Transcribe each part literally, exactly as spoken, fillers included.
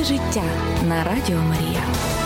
Рецепти життя на Радіо Марія.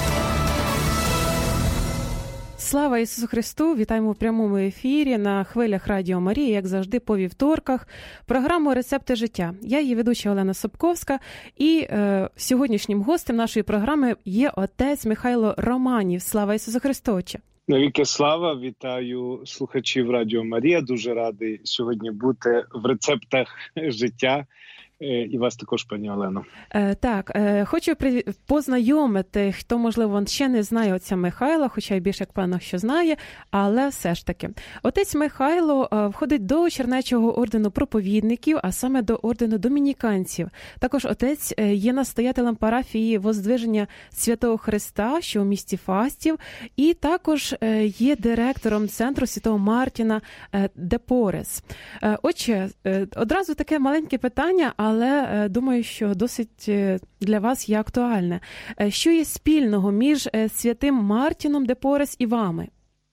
Слава Ісусу Христу! Вітаємо в прямому ефірі на хвилях Радіо Марія, як завжди, по вівторках, програму «Рецепти життя». Я її ведуча Олена Собковська, і е, сьогоднішнім гостем нашої програми є отець Михайло Романів. Слава Ісусу Христу! Навіки слава! Вітаю слухачів Радіо Марія. Дуже радий сьогодні бути в рецептах життя. І вас також, пані Олено. Е, так, е, хочу при... познайомити, хто, можливо, ще не знає отця Михайла, хоча й більше, як певно, що знає, але все ж таки. Отець Михайло е, входить до Чернечого ордену проповідників, а саме до ордену домініканців. Також отець е, є настоятелем парафії Воздвиження Святого Христа, що у місті Фастів, і також е, є директором центру Святого Мартіна е, де Порес. Е, отже, е, одразу таке маленьке питання, але е, думаю, що досить для вас є актуальне. Е, що є спільного між е, святим Мартіном де Порес і вами?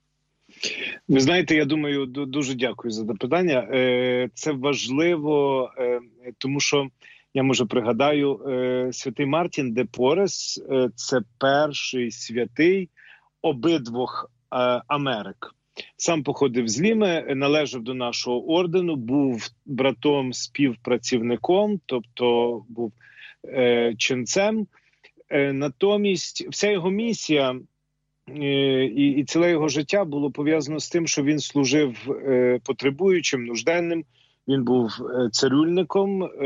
Ви знаєте, я думаю, дуже дякую за запитання. Е, це важливо, е, тому що, я, може, пригадаю, е, святий Мартін де Порес е, – це перший святий обидвох е, Америк. Сам походив з Ліми, належав до нашого ордену, був братом-співпрацівником, тобто був е, ченцем. Е, натомість вся його місія е, і, і ціле його життя було пов'язано з тим, що він служив е, потребуючим, нужденним. Він був цирюльником е,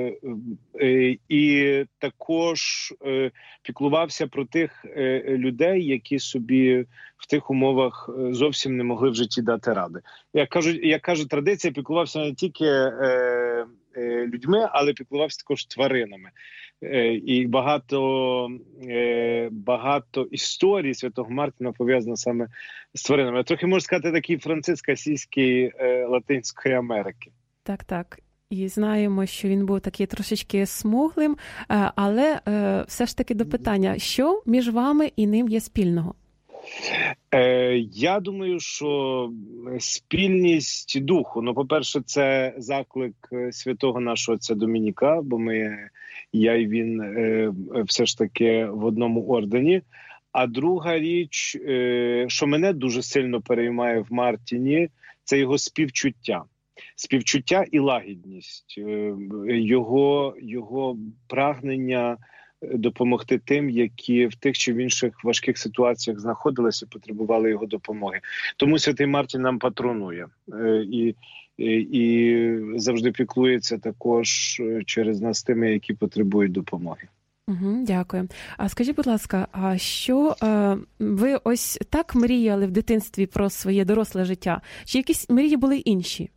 е, і також е, піклувався про тих е, людей, які собі в тих умовах зовсім не могли в житті дати ради. Як кажуть, як каже традиція, піклувався не тільки е, е, людьми, але піклувався також тваринами. Е, і багато, е, багато історій святого Мартіна пов'язано саме з тваринами. Трохи, можна сказати, такий Франциск Асійський е, Латинської Америки. Так, так. І знаємо, що він був такий трошечки смуглим, але все ж таки до питання, що між вами і ним є спільного? Е, я думаю, що спільність духу. Ну, по-перше, це заклик святого нашого отця Домініка, бо ми, я і він е, все ж таки в одному ордені. А друга річ, е, що мене дуже сильно переймає в Мартіні, це його співчуття. Співчуття і лагідність, його, його прагнення допомогти тим, які в тих чи в інших важких ситуаціях знаходилися і потребували його допомоги. Тому святий Мартін нам патронує і, і, і завжди піклується також через нас тими, які потребують допомоги. Угу, дякую. А скажіть, будь ласка, а що е, ви ось так мріяли в дитинстві про своє доросле життя? Чи якісь мрії були інші?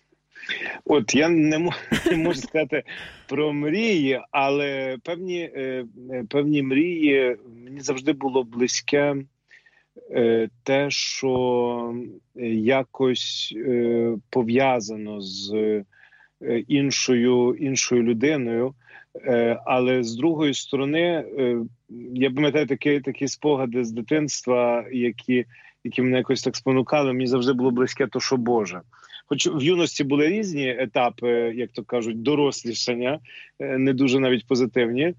От я не можу, не можу сказати про мрії, але певні, е, певні мрії мені завжди було близьке е, те, що якось е, пов'язано з е, іншою, іншою людиною. Е, але з другої сторони, е, я пам'ятаю такі, такі спогади з дитинства, які, які мене якось так спонукали, мені завжди було близьке то, що Боже. Хоч в юності були різні етапи, як то кажуть, дорослішання, не дуже навіть позитивні,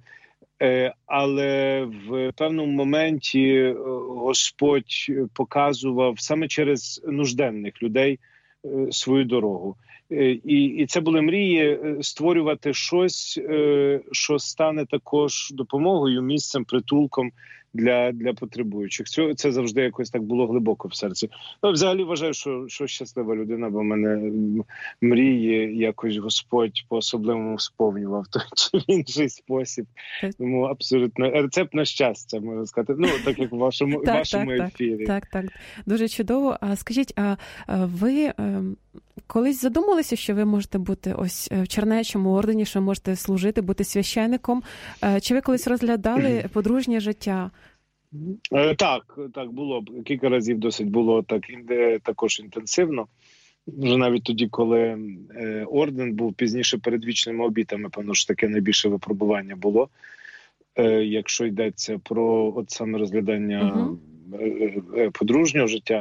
але в певному моменті Господь показував саме через нужденних людей свою дорогу. І, і це були мрії створювати щось, що стане також допомогою, місцем, притулком для, для потребуючих. Це, це завжди якось так було глибоко в серці. Ну, взагалі вважаю, що, що щаслива людина, бо мене мрії якось Господь по-особливому сповнював в той чи інший спосіб. Тому абсолютно рецепт на щастя, можна сказати. Ну, так як в вашому, так, вашому так, ефірі. Так, так, так. Дуже чудово. А скажіть, а ви колись задумалися, що ви можете бути ось в Чернечому ордені, що можете служити, бути священником? Чи ви колись розглядали подружнє життя? Так, так було. Кілька разів досить було так, також інтенсивно. Вже навіть тоді, коли орден був пізніше перед вічними обітами, певно ж таке найбільше випробування було, якщо йдеться про от саме розглядання угу. подружнього життя.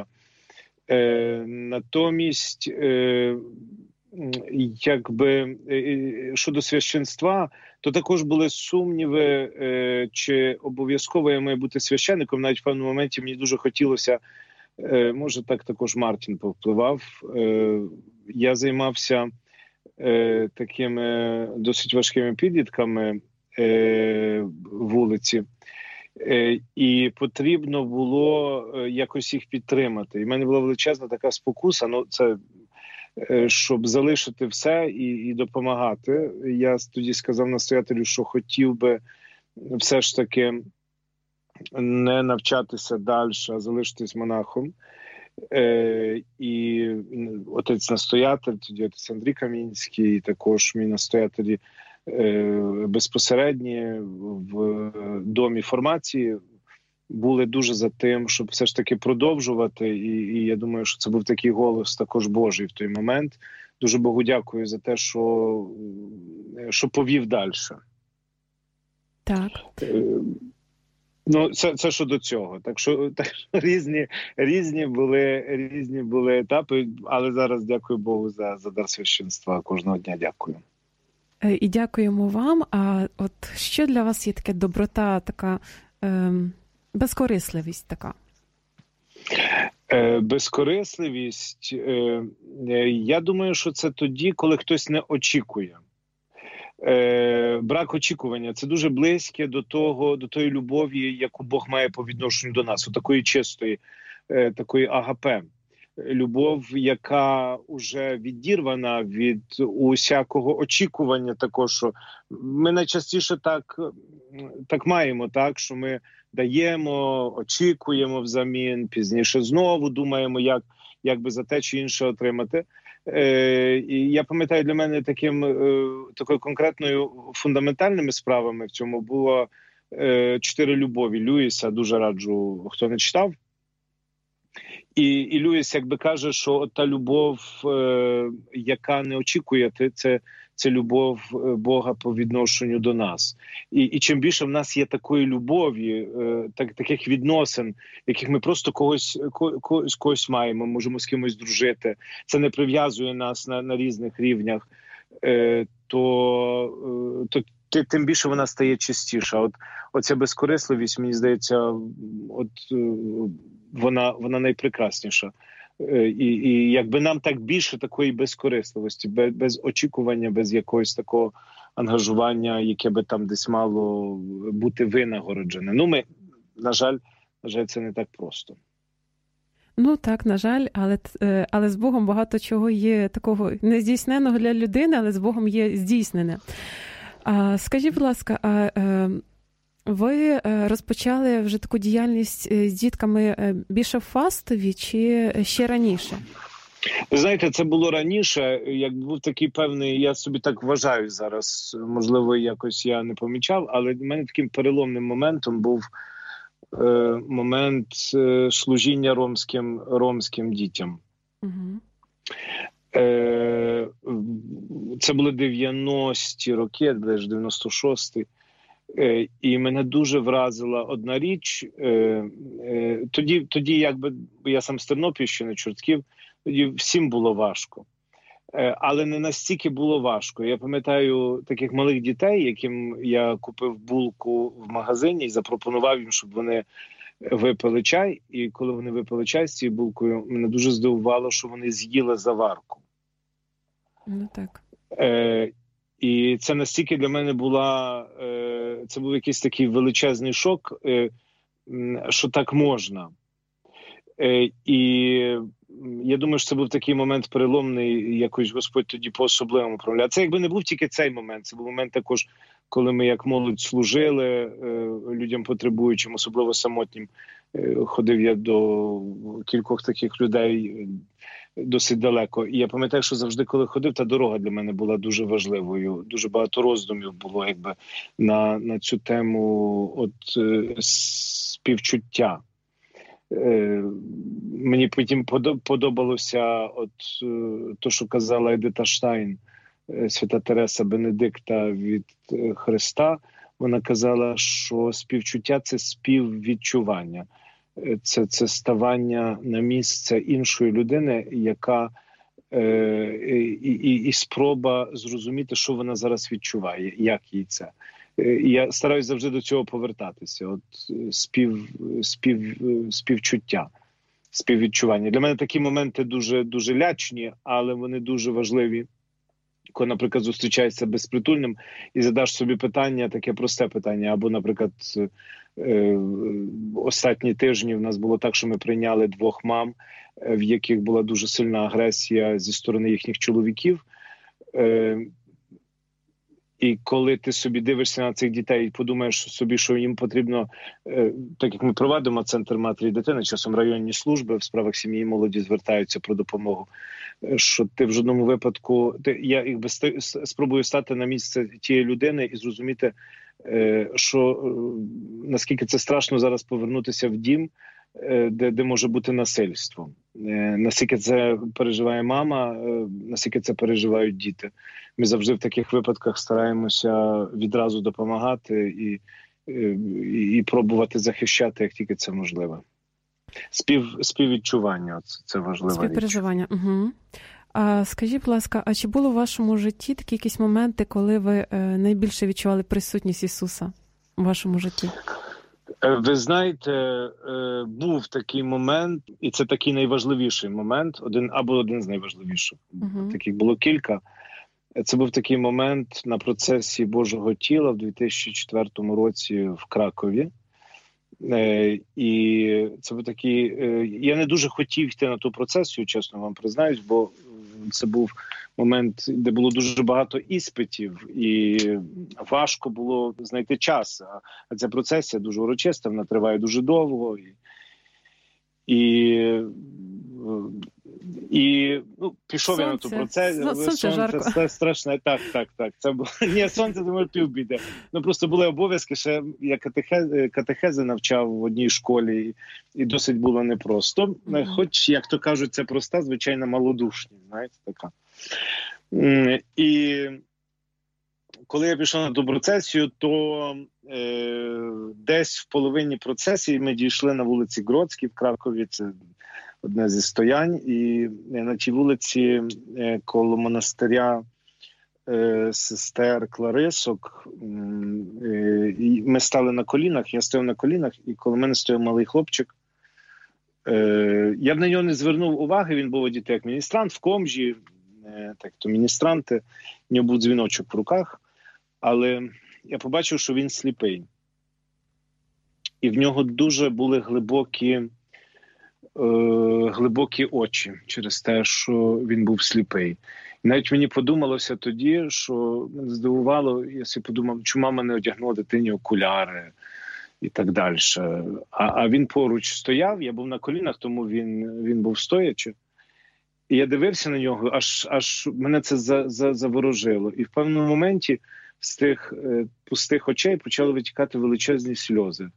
Натомість, якби щодо священства, то також були сумніви, чи обов'язково я маю бути священником. Навіть в певному моменті мені дуже хотілося, може так також Мартін повпливав, я займався такими досить важкими підлітками вулиці, і потрібно було якось їх підтримати. І в мене була величезна така спокуса, ну це щоб залишити все і, і допомагати. Я тоді сказав настоятелю, що хотів би все ж таки не навчатися далі, а залишитись монахом. Е, і отець-настоятель, тоді отець Андрій Камінський, і також мій настоятелі е, безпосередні в домі формації були дуже за тим, щоб все ж таки продовжувати. І, і я думаю, що це був такий голос також Божий в той момент. Дуже Богу дякую за те, що, що повів далі. Так. Е, Ну, це, це щодо цього. Так що, так що різні, різні, були, різні були етапи, але зараз дякую Богу за, за дар священства. Кожного дня дякую. І дякуємо вам. А от що для вас є таке доброта, така ем, безкорисливість така? Е, безкорисливість, е, я думаю, що це тоді, коли хтось не очікує. Е, брак очікування – це дуже близьке до того, до тої любові, яку Бог має по відношенню до нас, у такої чистої, е, такої агапе. Любов, яка вже відірвана від усякого очікування також, що ми найчастіше так, так маємо, так, що ми даємо, очікуємо взамін, пізніше знову думаємо, як, як би за те чи інше отримати. Е, і я пам'ятаю, для мене таким, е, такою конкретною фундаментальними справами в цьому було е, «Чотири любові» Люїса, дуже раджу, хто не читав. І, і Люїс якби каже, що та любов, е, яка не очікує, це, це любов Бога по відношенню до нас. І, і чим більше в нас є такої любові, е, так, таких відносин, яких ми просто когось, когось, когось маємо, можемо з кимось дружити, це не прив'язує нас на, на різних рівнях, е, то, е, то тим більше вона стає чистіша. От, оця безкорисливість, мені здається, от, е, вона, вона найпрекрасніша. І, і якби нам так більше такої безкорисливості, без, без очікування, без якогось такого ангажування, яке би там десь мало бути винагороджене. Ну, ми, на жаль, на жаль, це не так просто. Ну так, на жаль, але, але з Богом багато чого є такого нездійсненого для людини, але з Богом є здійснене. А, скажіть, будь ласка, а ви розпочали вже таку діяльність з дітками більше в Фастові чи ще раніше? Ви знаєте, це було раніше, як був такий певний, я собі так вважаю зараз, можливо, якось я не помічав, але в мене таким переломним моментом був е, момент е, служіння ромським, ромським дітям. Угу. Е, це були дев'яності роки, десь дев'яносто шостий. І мене дуже вразила одна річ. Тоді, тоді якби, я сам з Тернопільщини, Чортків, тоді всім було важко. Але не настільки було важко. Я пам'ятаю таких малих дітей, яким я купив булку в магазині і запропонував їм, щоб вони випили чай. І коли вони випили чай з цією булкою, мене дуже здивувало, що вони з'їли заварку. Ну так. Е, І це настільки для мене була, це був якийсь такий величезний шок, що так можна. І я думаю, що це був такий момент переломний, якось Господь тоді по-особливому промовляв. Це якби не був тільки цей момент, це був момент також, коли ми як молодь служили людям потребуючим, особливо самотнім. Ходив я до кількох таких людей досить далеко. І я пам'ятаю, що завжди, коли ходив, та дорога для мене була дуже важливою. Дуже багато роздумів було якби на, на цю тему от, співчуття. Е, мені потім подобалося от, то, що казала Едита Штайн, свята Тереса Бенедикта від Христа. Вона казала, що співчуття – це співвідчування. Це, це ставання на місце іншої людини, яка і, і, і спроба зрозуміти, що вона зараз відчуває, як їй це. І я стараюсь завжди до цього повертатися. От спів, спів, співчуття, співвідчування. Для мене такі моменти дуже, дуже лячні, але вони дуже важливі. Коли, наприклад, зустрічаєшся безпритульним і задаш собі питання, таке просте питання, або, наприклад, останні тижні в нас було так, що ми прийняли двох мам, в яких була дуже сильна агресія зі сторони їхніх чоловіків. І коли ти собі дивишся на цих дітей і подумаєш собі, що їм потрібно, так як ми проводимо Центр матері і дитини, часом районні служби в справах сім'ї і молоді звертаються про допомогу, що ти в жодному випадку, ти, я якби спробую стати на місце тієї людини і зрозуміти, що наскільки це страшно зараз повернутися в дім, де, де може бути насильство. Наскільки це переживає мама, наскільки це переживають діти. Ми завжди в таких випадках стараємося відразу допомагати і, і, і пробувати захищати, як тільки це можливо. Спів, співвідчування – це важливо. Співпереживання. Угу. А скажіть, будь ласка, а чи було в вашому житті такі якісь моменти, коли ви найбільше відчували присутність Ісуса у вашому житті? Ви знаєте, був такий момент, і це такий найважливіший момент, один або один з найважливіших. Uh-huh. Таких було кілька. Це був такий момент на процесі Божого тіла в дві тисячі четвертому році в Кракові. І це був такий... Я не дуже хотів йти на ту процесію, чесно вам признаюсь, бо це був момент, де було дуже багато іспитів, і важко було знайти час. А ця процесія дуже урочиста, вона триває дуже довго. І, і, і ну, пішов сонце. Я на ту процесію. Сонце, сонце жарко. Це страшне. Так, так, так. Це було... Ні, сонце, думаю, півбіди. Ну, просто були обов'язки, ще я катехези, катехези навчав в одній школі, і досить було непросто. Mm-hmm. Хоч, як то кажуть, це проста, звичайно, малодушність, знаєте, така. І коли я пішов на ту процесію, то е, десь в половині процесії ми дійшли на вулиці Гродській в Кракові, це одне зі стоянь, і на тій вулиці е, коло монастиря е, сестер Кларисок, е, і ми стали на колінах, я стояв на колінах, і коло мене стояв малий хлопчик. Е, я б на нього не звернув уваги, він був одітий як міністрант в комжі, так, то міністранти, в нього був дзвіночок в руках, але я побачив, що він сліпий. І в нього дуже були глибокі, е, глибокі очі через те, що він був сліпий. І навіть мені подумалося тоді, що мене здивувало, я собі подумав, чому мама не одягнула дитині окуляри і так далі. А, а він поруч стояв, я був на колінах, тому він, він був стоячи. І я дивився на нього, аж, аж мене це за, за, заворожило. І в певному моменті з тих е, пустих очей почали витікати величезні сльози.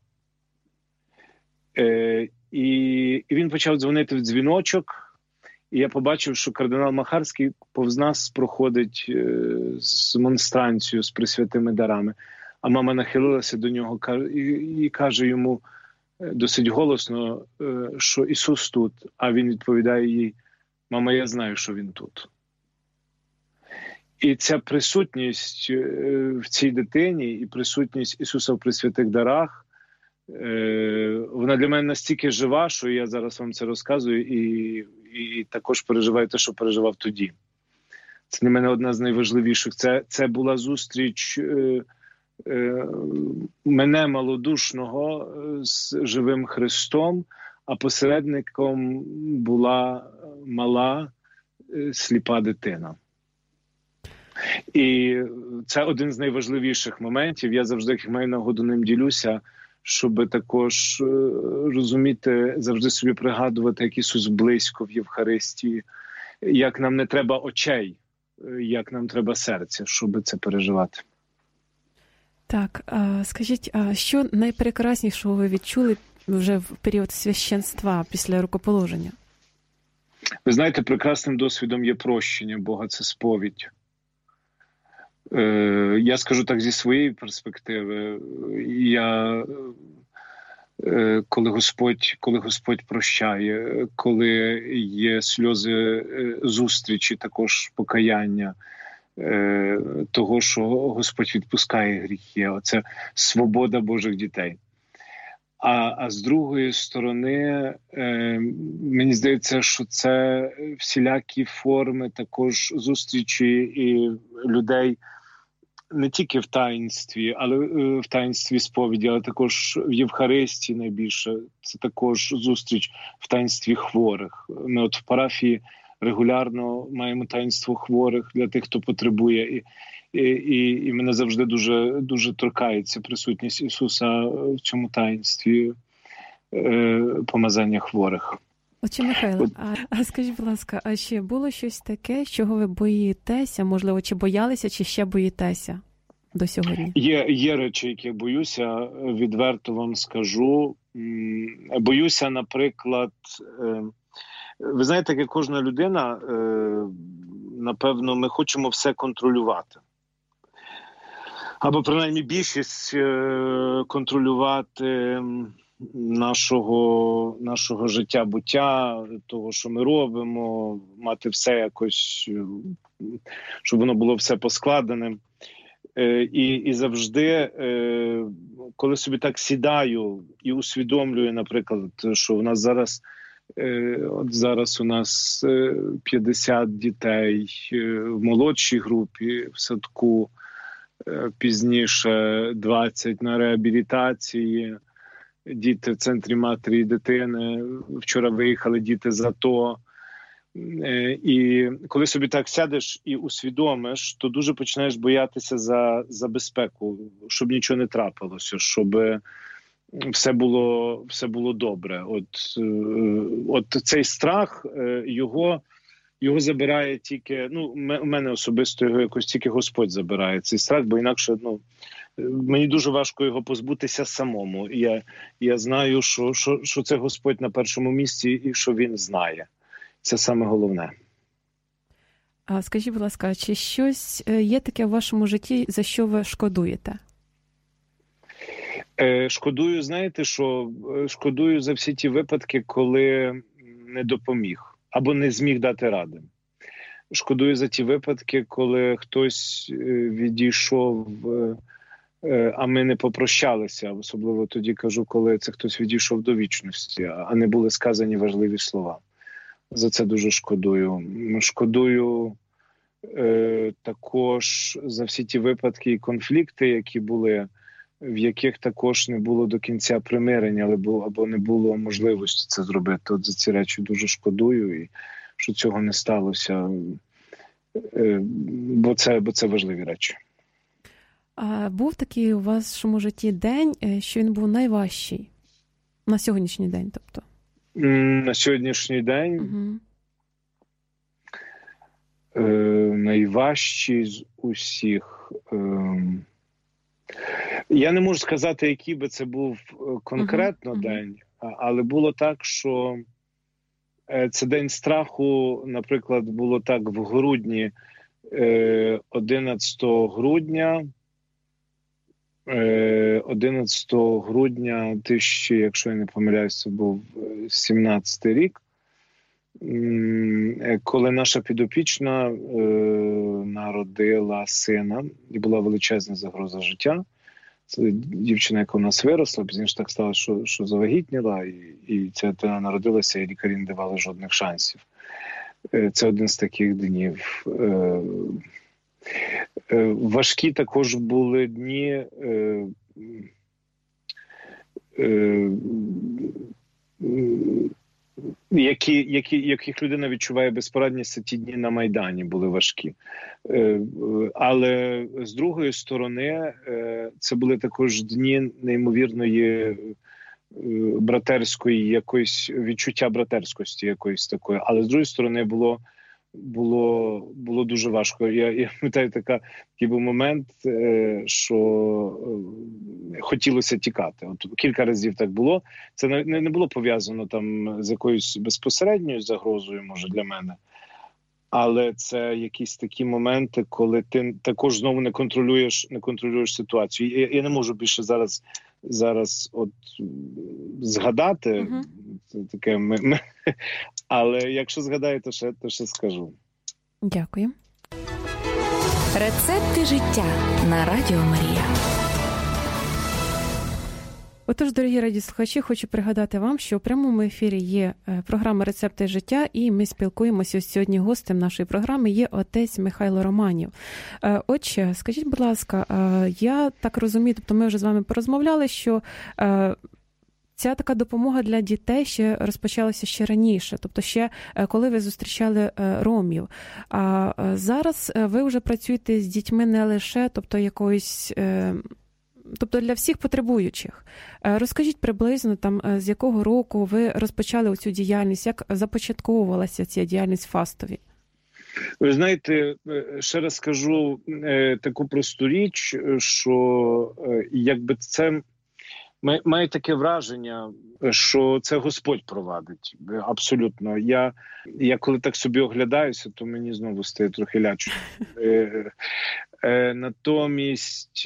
Е, і, і він почав дзвонити в дзвіночок, і я побачив, що кардинал Махарський повз нас проходить е, з монстранцією, з присвятими дарами. А мама нахилилася до нього і, і каже йому досить голосно, е, що Ісус тут. А він відповідає їй: «Мама, я знаю, що він тут». І ця присутність в цій дитині і присутність Ісуса в присвятих дарах, вона для мене настільки жива, що я зараз вам це розказую і, і також переживаю те, що переживав тоді. Це для мене одна з найважливіших. Це, це була зустріч е, е, мене малодушного з живим Христом, а посередником була мала сліпа дитина. І це один з найважливіших моментів. Я завжди, як маю нагоду, ним ділюся, щоб також розуміти, завжди собі пригадувати, як Ісус близько в Євхаристії, як нам не треба очей, як нам треба серця, щоб це переживати. Так, а скажіть, а що найпрекраснішого ви відчули вже в період священства після рукоположення? Ви знаєте, прекрасним досвідом є прощення Бога, це сповідь. Е, я скажу так зі своєї перспективи. Я коли Господь, коли Господь прощає, коли є сльози зустрічі, також покаяння, того, що Господь відпускає гріхи. Оце свобода Божих дітей. А, а з другої сторони, е, мені здається, що це всілякі форми також зустрічі і людей не тільки в таїнстві, але е, в таїнстві сповіді, але також в Євхаристії найбільше. Це також зустріч в таїнстві хворих. Ми от в парафії регулярно маємо таїнство хворих для тих, хто потребує. І, і, і, і мене завжди дуже, дуже торкається присутність Ісуса в цьому таїнстві е, помазання хворих. Отче Михайло, а, а скажіть, будь ласка, а ще було щось таке, чого ви боїтеся, можливо, чи боялися, чи ще боїтеся до сьогодні? Є, є речі, які я боюся, відверто вам скажу. Боюся, наприклад, ви знаєте, як кожна людина, напевно, ми хочемо все контролювати. Або, принаймні, більшість контролювати нашого, нашого життя, буття, того, що ми робимо, мати все якось, щоб воно було все поскладене. І, і завжди, коли собі так сідаю і усвідомлюю, наприклад, що в нас зараз, от зараз у нас п'ятдесят дітей в молодшій групі, в садку, пізніше двадцять на реабілітації, діти в центрі матері і дитини, вчора виїхали діти з АТО. І коли собі так сядеш і усвідомиш, то дуже починаєш боятися за, за безпеку, щоб нічого не трапилося, щоб все було, все було добре. От, от цей страх, його, його забирає тільки, ну, у мене особисто його якось тільки Господь забирає, цей страх, бо інакше, ну, мені дуже важко його позбутися самому. Я, я знаю, що, що, що це Господь на першому місці і що Він знає. Це саме головне. А скажіть, будь ласка, чи щось є таке в вашому житті, за що ви шкодуєте? Е, шкодую, знаєте, що шкодую за всі ті випадки, коли не допоміг або не зміг дати ради. Шкодую за ті випадки, коли хтось відійшов, а ми не попрощалися. Особливо тоді кажу, коли це хтось відійшов до вічності, а не були сказані важливі слова. За це дуже шкодую. Шкодую е, також за всі ті випадки і конфлікти, які були, в яких також не було до кінця примирення, або, або не було можливості це зробити. От за ці речі дуже шкодую, і що цього не сталося, е, бо це, бо це важливі речі. А був такий у вашому житті день, що він був найважчий? На сьогоднішній день, тобто? На сьогоднішній день угу. е, найважчий з усіх. Е, я не можу сказати, який би це був конкретно угу. день, але було так, що це день страху, наприклад, було так в грудні, е, одинадцятого грудня, одинадцятого грудня, тисячі, якщо я не помиляюсь, це був сімнадцятий рік, коли наша підопічна е, народила сина, і була величезна загроза життя. Це дівчина, яка у нас виросла, пізніше так стало, що, що завагітніла, і, і ця дитина народилася, і лікарі не давали жодних шансів. Е, це один з таких днів. Е, Важкі також були дні, е, е, які, які, яких людина відчуває безпорадність, це ті дні на Майдані були важкі. Е, але з другої сторони, е, це були також дні неймовірної братерської, якоїсь відчуття братерськості якоїсь такої. Але з другої сторони було Було, було дуже важко. Я, я пам'ятаю, така, такий був момент, е, що е, хотілося тікати. От кілька разів так було. Це не, не було пов'язано там з якоюсь безпосередньою загрозою, може, для мене. Але це якісь такі моменти, коли ти також знову не контролюєш, не контролюєш ситуацію. Я, я не можу більше зараз, зараз от згадати. Угу. Це таке, ми, ми, але якщо згадаю, то ще, то ще скажу. Дякую. Рецепти життя на Радіо Марія. Отож, дорогі радіослухачі, хочу пригадати вам, що у прямому ефірі є програма «Рецепти життя», і ми спілкуємося сьогодні. Гостем нашої програми є отець Михайло Романів. Отче, скажіть, будь ласка, я так розумію, тобто ми вже з вами порозмовляли, що ця така допомога для дітей ще розпочалася ще раніше, тобто ще коли ви зустрічали ромів. А зараз ви вже працюєте з дітьми не лише, тобто якоюсь... Тобто для всіх потребуючих. Розкажіть приблизно, там, з якого року ви розпочали оцю діяльність, як започатковувалася ця діяльність в Фастові? Ви знаєте, ще раз скажу таку просту річ, що якби це має таке враження, що це Господь провадить. Абсолютно. Я, я коли так собі оглядаюся, то мені знову стає трохи лячно. Натомість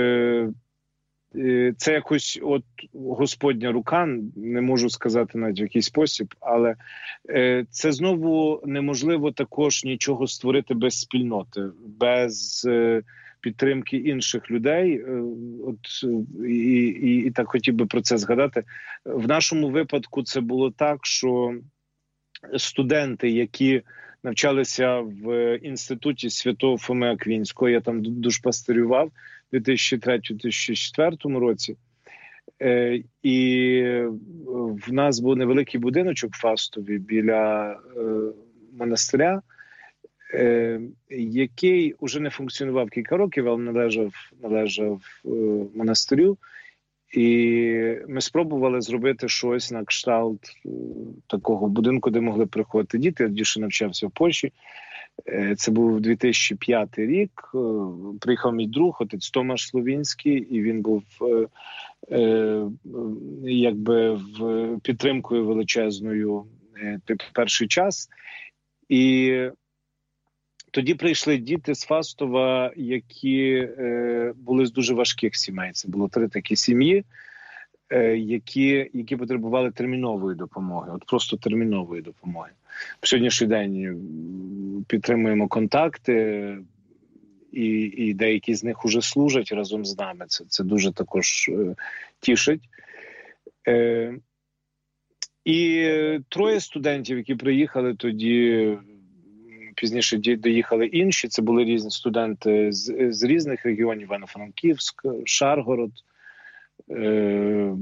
це якось от Господня рука, не можу сказати навіть в який спосіб, але це знову неможливо також нічого створити без спільноти, без підтримки інших людей. От і, і, і так хотів би про це згадати. В нашому випадку це було так, що студенти, які навчалися в інституті Святого Фоми Аквінського, я там душпастирював у дві тисячі третьому - дві тисячі четвертому році. Е, і в нас був невеликий будиночок в Фастові біля е, монастиря, е, який уже не функціонував кілька років, але належав, належав е, монастирю. І ми спробували зробити щось на кшталт такого будинку, де могли приходити діти. Я тоді навчався в Польщі. Це був дві тисячі п'ятий рік. Приїхав мій друг, отець Томаш Словінський, і він був е, якби в підтримкою величезною е, перший час. І тоді прийшли діти з Фастова, які е, були з дуже важких сімей. Це було три такі сім'ї, е, які, які потребували термінової допомоги. От просто термінової допомоги. В сьогоднішній день підтримуємо контакти, і, і деякі з них уже служать разом з нами. Це, це дуже також е, тішить. Е, і троє студентів, які приїхали тоді... Пізніше доїхали інші, це були різні студенти з, з різних регіонів: Івано-Франківськ, Шаргород, е,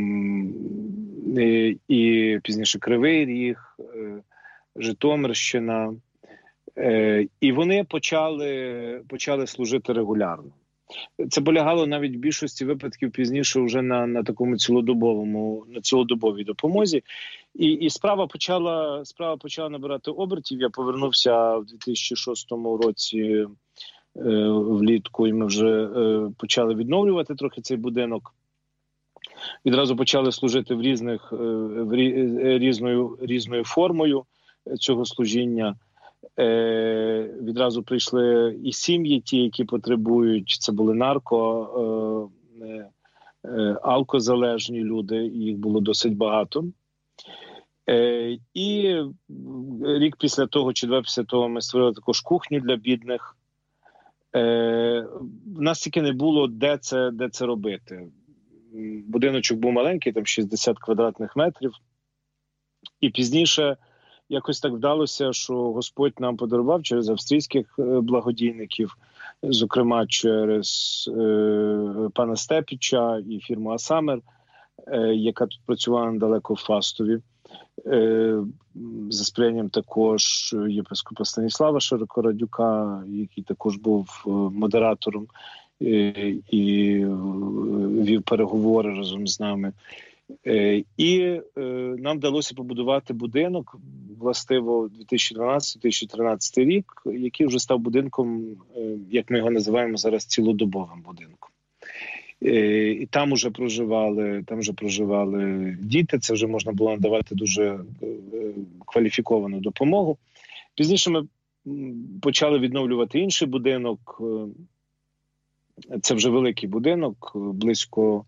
і, і пізніше Кривий Ріг, е, Житомирщина. Е, і вони почали, почали служити регулярно. Це полягало навіть в більшості випадків пізніше вже на, на такому цілодобовому, на цілодобовій допомозі. І, і справа почала, справа почала набирати обертів. Я повернувся в дві тисячі шостому році е, влітку, і ми вже е, почали відновлювати трохи цей будинок. Відразу почали служити в різних, е, в рі, різною, різною формою цього служіння. Е, відразу прийшли і сім'ї, ті, які потребують, це були нарко, е, е, алкозалежні люди, їх було досить багато. Е, і рік після того, чи два після того, ми створили також кухню для бідних. Е, в нас тільки не було, де це, де це робити. Будиночок був маленький, там шістдесят квадратних метрів. І пізніше якось так вдалося, що Господь нам подарував через австрійських благодійників, зокрема через е, пана Степіча і фірму Асамер, е, яка тут працювала недалеко в Фастові, е, за сприянням також єпископа Станіслава Широкорадюка, який також був модератором е, і вів переговори разом з нами. Е, і е, нам вдалося побудувати будинок, властиво, дві тисячі дванадцятий - дві тисячі тринадцятий рік, який вже став будинком, е, як ми його називаємо зараз, цілодобовим будинком. Е, і там вже проживали, там вже проживали діти, це вже можна було надавати дуже е, кваліфіковану допомогу. Пізніше ми почали відновлювати інший будинок. Це вже великий будинок, близько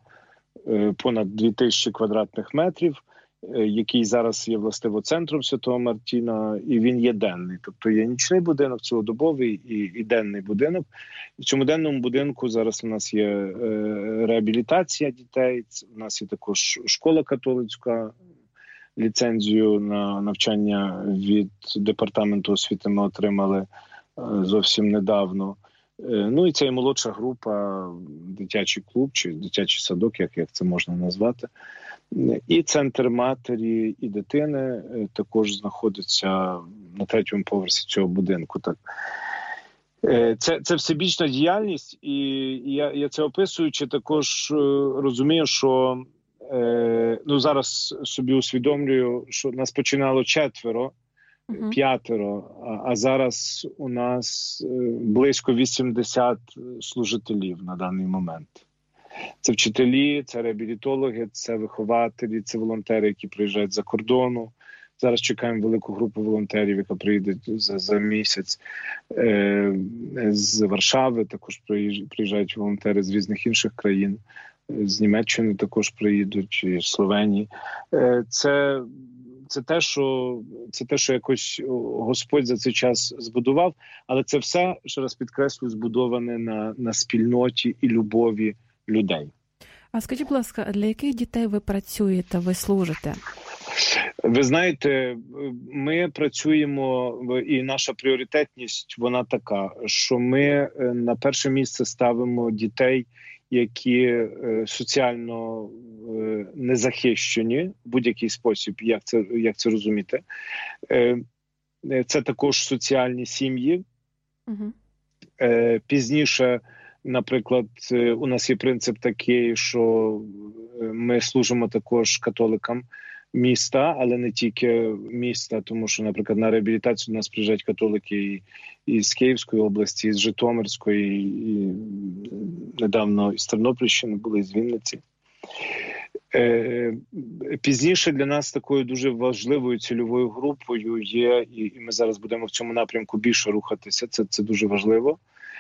понад дві тисячі квадратних метрів, який зараз є властиво центром Святого Мартіна, і він є денний. Тобто є нічний будинок, цілодобовий і, і денний будинок. В цьому денному будинку зараз у нас є е, реабілітація дітей, у нас є також школа католицька, ліцензію на навчання від Департаменту освіти ми отримали е, зовсім недавно. Е, ну і це і молодша група, дитячий клуб чи дитячий садок, як, як це можна назвати. І центр матері і дитини також знаходиться на третьому поверсі цього будинку. Так. Це, це всебічна діяльність, і я, я це описуючи, також розумію, що ну, зараз собі усвідомлюю, що нас починало четверо, uh-huh. п'ятеро, а, а зараз у нас близько вісімдесят служителів на даний момент. Це вчителі, це реабілітологи, це вихователі, це волонтери, які приїжджають за кордону. Зараз чекаємо велику групу волонтерів, яка приїде за, за місяць е, з Варшави. Також приїжджають волонтери з різних інших країн. З Німеччини також приїдуть, і з Словенії. Е, це, це, те, що, це те, що якось Господь за цей час збудував. Але це все, ще раз підкреслю, збудоване на, на спільноті і любові людей. А скажіть, будь ласка, а для яких дітей ви працюєте, ви служите? Ви знаєте, ми працюємо, і наша пріоритетність, вона така, що ми на перше місце ставимо дітей, які соціально незахищені в будь-який спосіб, як це, як це розуміти. Це також соціальні сім'ї. Угу. Пізніше, наприклад, у нас є принцип такий, що ми служимо також католикам міста, але не тільки міста, тому що, наприклад, на реабілітацію до нас приїжджають католики і, і з Київської області, і з Житомирської, і, і недавно із Тернопільщини були, і з Вінниці. Е, пізніше для нас такою дуже важливою цільовою групою є, і, і ми зараз будемо в цьому напрямку більше рухатися, це, це дуже важливо.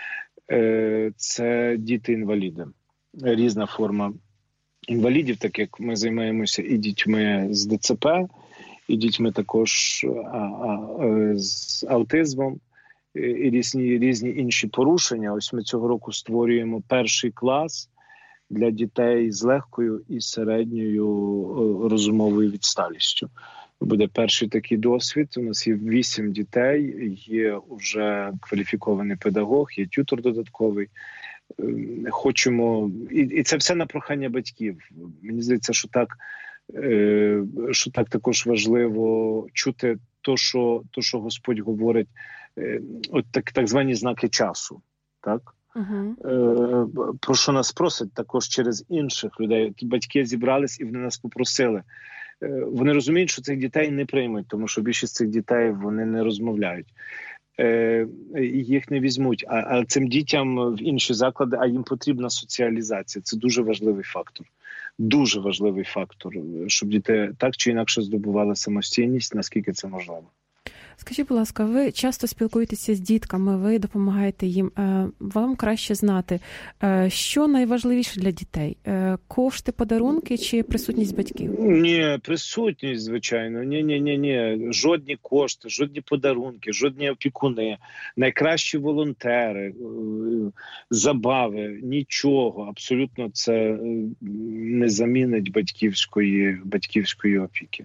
Це діти-інваліди. Різна форма інвалідів, так як ми займаємося і дітьми з ДЦП, і дітьми також а, а, з аутизмом, і різні, різні інші порушення. Ось ми цього року створюємо перший клас для дітей з легкою і середньою розумовою відсталістю. Буде перший такий досвід. У нас є вісім дітей, є вже кваліфікований педагог, є тютор додатковий. Хочемо, і, і це все на прохання батьків. Мені здається, що так, е, що так також важливо чути то, що, то, що Господь говорить, е, от так, так звані знаки часу. Так? Uh-huh. Е, про що нас просить також через інших людей. Батьки зібрались і вони нас попросили. Вони розуміють, що цих дітей не приймуть, тому що більшість цих дітей вони не розмовляють. Е, їх не візьмуть. А, а цим дітям в інші заклади, а їм потрібна соціалізація. Це дуже важливий фактор. Дуже важливий фактор, щоб діти так чи інакше здобували самостійність, наскільки це можливо. Скажіть, будь ласка, ви часто спілкуєтеся з дітками, ви допомагаєте їм. Вам краще знати, що найважливіше для дітей? Кошти, подарунки чи присутність батьків? Ні, присутність, звичайно. Ні, ні, ні, ні. Жодні кошти, жодні подарунки, жодні опікуни, найкращі волонтери, забави, нічого. Абсолютно це не замінить батьківської, батьківської опіки.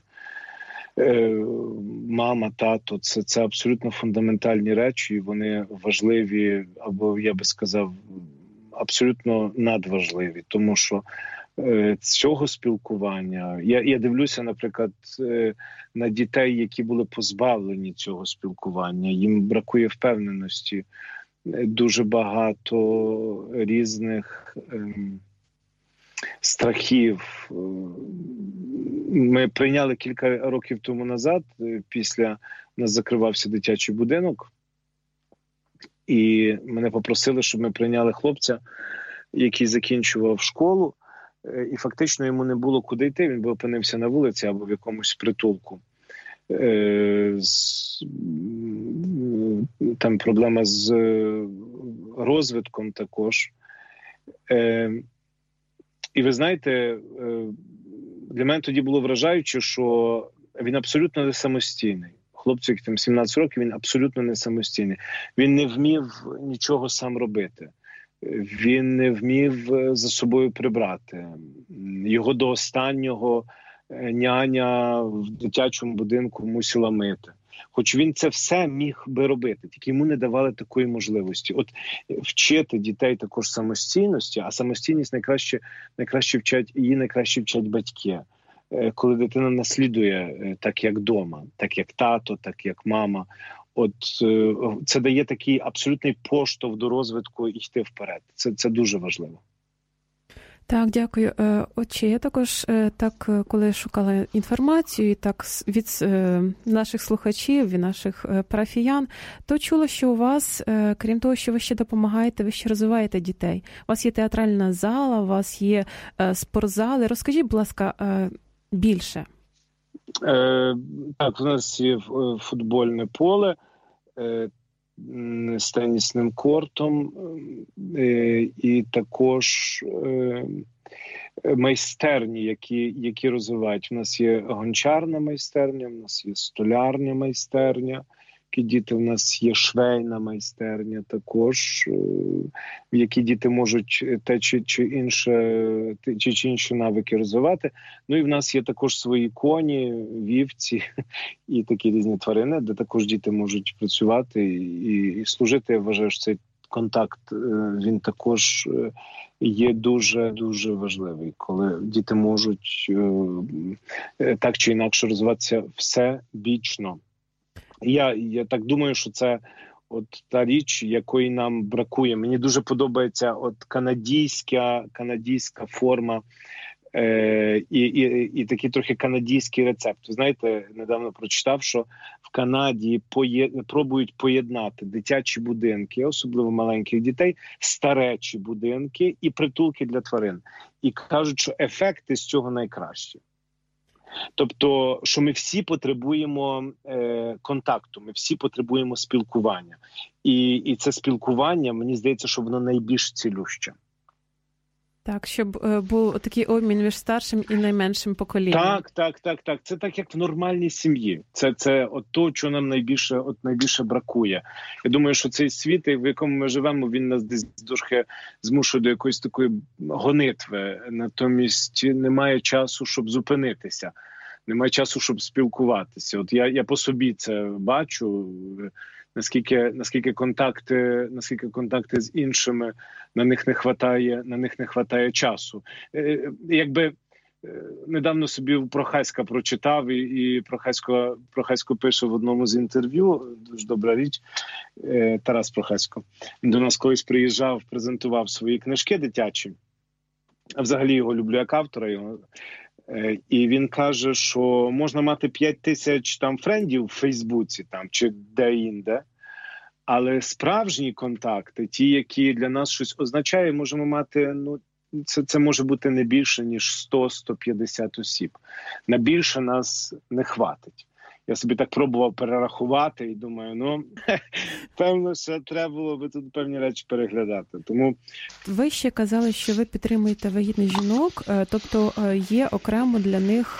Мама, тато, це, це абсолютно фундаментальні речі, вони важливі, або, я би сказав, абсолютно надважливі, тому що е, цього спілкування, я, я дивлюся, наприклад, е, на дітей, які були позбавлені цього спілкування, їм бракує впевненості, дуже багато різних е, страхів. Ми прийняли кілька років тому назад, після у нас закривався дитячий будинок, і мене попросили, щоб ми прийняли хлопця, який закінчував школу, і фактично йому не було куди йти, він би опинився на вулиці або в якомусь притулку. Там проблема з розвитком також. І ви знаєте, для мене тоді було вражаюче, що він абсолютно не самостійний. Хлопцю, який там сімнадцять років, він абсолютно не самостійний. Він не вмів нічого сам робити. Він не вмів за собою прибрати. Його до останнього няня в дитячому будинку мусила мити. Хоч він це все міг би робити, тільки йому не давали такої можливості. От вчити дітей також самостійності, а самостійність найкраще, найкраще вчать, її найкраще вчать батьки. Коли дитина наслідує так, як дома, так, як тато, так, як мама. От це дає такий абсолютний поштовх до розвитку і йти вперед. Це, це дуже важливо. Так, дякую. Отже, я також так, коли шукала інформацію, і так від наших слухачів, від наших парафіян, то чула, що у вас, крім того, що ви ще допомагаєте, ви ще розвиваєте дітей. У вас є театральна зала, у вас є спортзали. Розкажіть, будь ласка, більше. Е, так, у нас є футбольне поле е, з тенісним кортом е, і також е, майстерні, які, які розвивають. У нас є гончарна майстерня, у нас є столярня майстерня, які діти, у нас є швейна майстерня також, в які діти можуть те чи, чи, інше, чи, чи інші навики розвивати. Ну і в нас є також свої коні, вівці і такі різні тварини, де також діти можуть працювати і, і служити. Я вважаю, що цей контакт, він також є дуже-дуже важливий, коли діти можуть так чи інакше розвиватися всебічно. Я, я так думаю, що це от та річ, якої нам бракує. Мені дуже подобається от канадійська, канадійська форма е, і, і, і такий трохи канадійський рецепт. Ви знаєте, недавно прочитав, що в Канаді поє, пробують поєднати дитячі будинки, особливо маленьких дітей, старечі будинки і притулки для тварин. І кажуть, що ефекти з цього найкращі. Тобто, що ми всі потребуємо е, контакту, ми всі потребуємо спілкування. І, і це спілкування, мені здається, що воно найбільш цілюще. Так, щоб е, був такий обмін між старшим і найменшим поколінням. Так, так, так, так. Це так, як в нормальній сім'ї. Це, це от то, що нам найбільше, от найбільше бракує. Я думаю, що цей світ, в якому ми живемо, він нас десь трохи змушує до якоїсь такої гонитви. Натомість немає часу, щоб зупинитися. Немає часу, щоб спілкуватися. От я, я по собі це бачу, наскільки, наскільки контакти, наскільки контакти з іншими, на них не хватає, на них не хватає часу. Е, якби недавно собі Прохаська прочитав, і, і Прохасько, Прохасько пише в одному з інтерв'ю, дуже добра річ, е, Тарас Прохасько. Він до нас колись приїжджав, презентував свої книжки дитячі, а взагалі його люблю як автора, його. І він каже, що можна мати п'ять тисяч там френдів в Фейсбуці там, чи де-інде, але справжні контакти, ті, які для нас щось означає, можемо мати, ну, це, це може бути не більше, ніж сто - сто п'ятдесят осіб. На більше нас не хватить. Я собі так пробував перерахувати і думаю, ну, певно, що треба було би тут певні речі переглядати. Тому ви ще казали, що ви підтримуєте вагітних жінок, тобто є окремо для них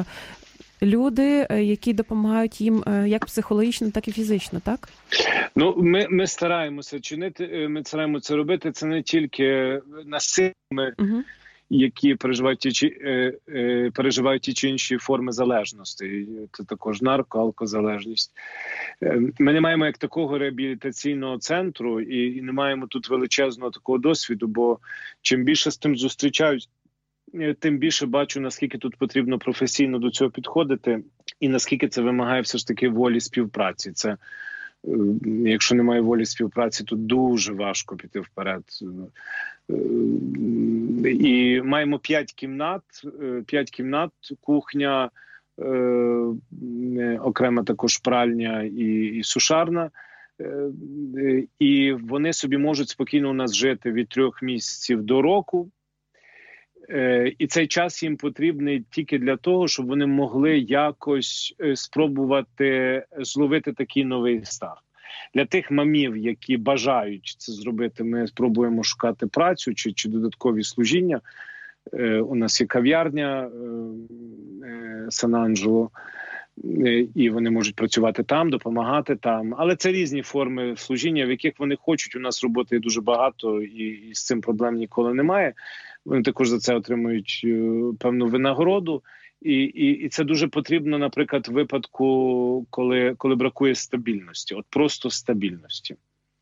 люди, які допомагають їм як психологічно, так і фізично, так? Ну, ми, ми стараємося чинити, ми стараємося робити. Це не тільки насильними, угу. які переживають ті, чи, е, е, переживають ті чи інші форми залежності. Це також нарко, алкозалежність. Е, ми не маємо як такого реабілітаційного центру і, і не маємо тут величезного такого досвіду, бо чим більше з тим зустрічаюсь, тим більше бачу, наскільки тут потрібно професійно до цього підходити і наскільки це вимагає все ж таки волі співпраці. Це, якщо немає волі співпраці, то дуже важко піти вперед. І маємо п'ять кімнат, п'ять кімнат, кухня, окрема також пральня і, і сушарна. І вони собі можуть спокійно у нас жити від трьох місяців до року. І цей час їм потрібний тільки для того, щоб вони могли якось спробувати зловити такий новий старт. Для тих мамів, які бажають це зробити, ми спробуємо шукати працю чи, чи додаткові служіння. У нас є кав'ярня Сан-Анджело, і вони можуть працювати там, допомагати там. Але це різні форми служіння, в яких вони хочуть. У нас роботи дуже багато, і, і з цим проблем ніколи немає. Вони також за це отримують певну винагороду. І, і, і це дуже потрібно, наприклад, в випадку, коли, коли бракує стабільності. От просто стабільності.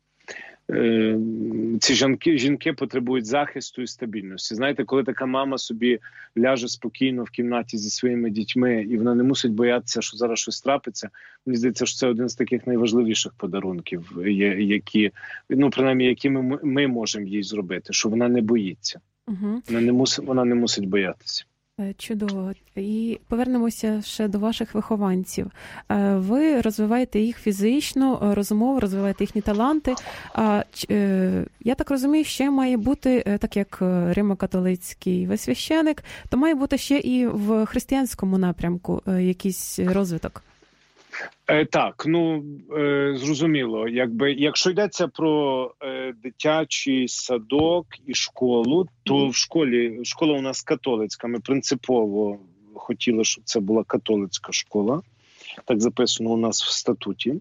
Е, ці жінки, жінки потребують захисту і стабільності. Знаєте, коли така мама собі ляже спокійно в кімнаті зі своїми дітьми, і вона не мусить боятися, що зараз щось трапиться, мені здається, що це один з таких найважливіших подарунків, які, ну, принаймні, які ми, ми можемо їй зробити, що вона не боїться. Угу. Вона не мусить, вона не мусить боятися. Чудово. І повернемося ще до ваших вихованців. Ви розвиваєте їх фізично, розумово, розвиваєте їхні таланти. А я так розумію, ще має бути, так як римо-католицький ви священик, то має бути ще і в християнському напрямку якийсь розвиток. Е, так, ну, е, зрозуміло. Якби, якщо йдеться про е, дитячий садок і школу, то в школі, школа у нас католицька, ми принципово хотіли, щоб це була католицька школа. Так записано у нас в статуті.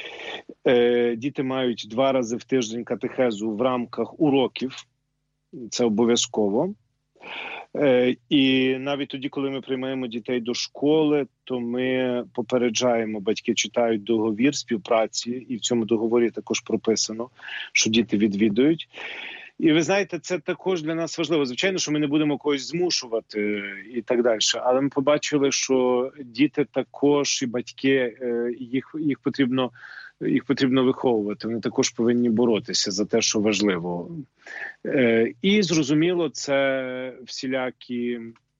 Е, діти мають два рази в тиждень катехезу в рамках уроків. Це обов'язково. Е, і навіть тоді, коли ми приймаємо дітей до школи, то ми попереджаємо, батьки читають договір співпраці, і в цьому договорі також прописано, що діти відвідують. І ви знаєте, це також для нас важливо. Звичайно, що ми не будемо когось змушувати і так далі, але ми побачили, що діти також і батьки, їх, їх потрібно їх потрібно виховувати, вони також повинні боротися за те, що важливо. Е, і, зрозуміло, це всілякі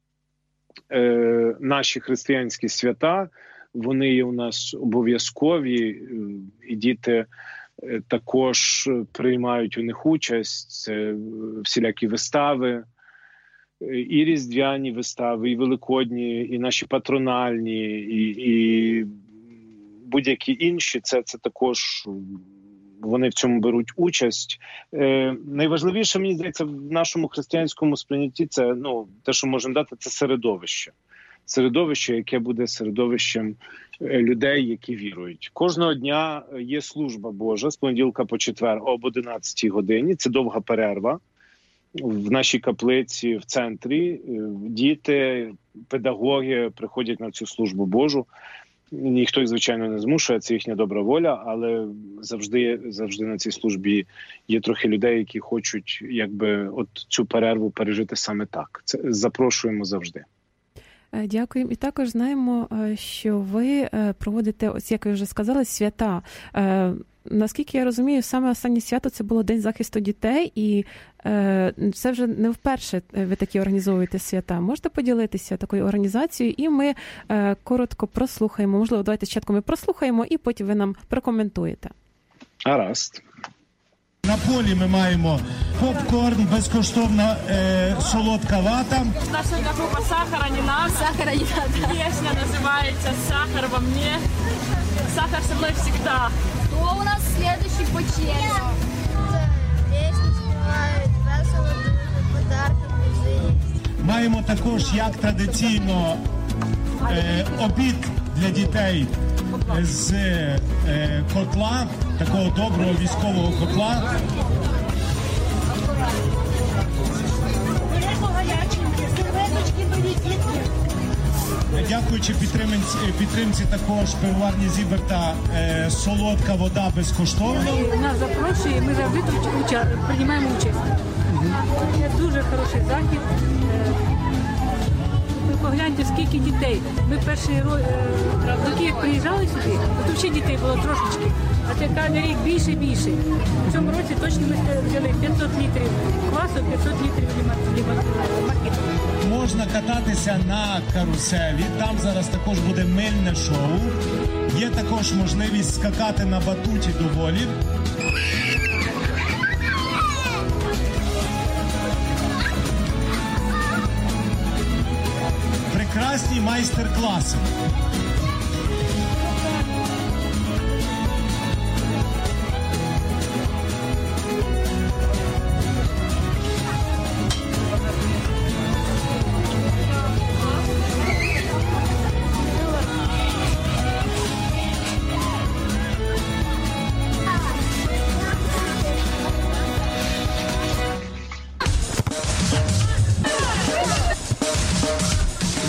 е, наші християнські свята, вони є у нас обов'язкові, і діти е, також приймають у них участь, це всілякі вистави, і різдвяні вистави, і великодні, і наші патрональні, і, і будь-які інші, це, це також вони в цьому беруть участь. Е, найважливіше, мені здається, в нашому християнському сприйнятті це, ну, те, що можемо дати, це середовище. Середовище, яке буде середовищем людей, які вірують. Кожного дня є служба Божа з понеділка по четвер об одинадцятій годині. Це довга перерва. В нашій каплиці в центрі діти, педагоги приходять на цю службу Божу. Ніхто їх, звичайно, не змушує, це їхня добра воля, але завжди, завжди на цій службі є трохи людей, які хочуть, якби, от цю перерву пережити саме так. Це запрошуємо завжди. Дякуємо. І також знаємо, що ви проводите, ось як ви вже сказали, свята. Наскільки я розумію, саме останнє свято – це було День захисту дітей, і це вже не вперше ви такі організовуєте свята. Можете поділитися такою організацією, і ми коротко прослухаємо. Можливо, давайте спочатку ми прослухаємо, і потім ви нам прокоментуєте. Гаразд. На полі ми маємо попкорн, безкоштовна е, солодка вата. У нас сьогодні група «Сахара не надо». «Сахара не надо». Песня називається «Сахар во мне». «Сахар со мной всегда». Кто у нас следующий по черзі? Песни співають, весело дуже, подарки музеї. Маємо також, як традиційно, е, обід для дітей з е, котла, такого доброго військового котла. Дякуючи підтримці, підтримці також пивоварні Зіберта, е, солодка вода безкоштовно. Нас запрошує, ми завжди тут приймаємо участь. Це дуже хороший захід. Ви погляньте, скільки дітей. Ми перший роки, як приїжджали сюди, то взагалі дітей було трошечки. А це кожен рік більше і більше. В цьому році точно ми взяли п'ятсот літрів квасу, п'ятсот літрів маркету. Можна кататися на каруселі, там зараз також буде мильне шоу. Є також можливість скакати на батуті до волі. Прекрасні майстер-класи.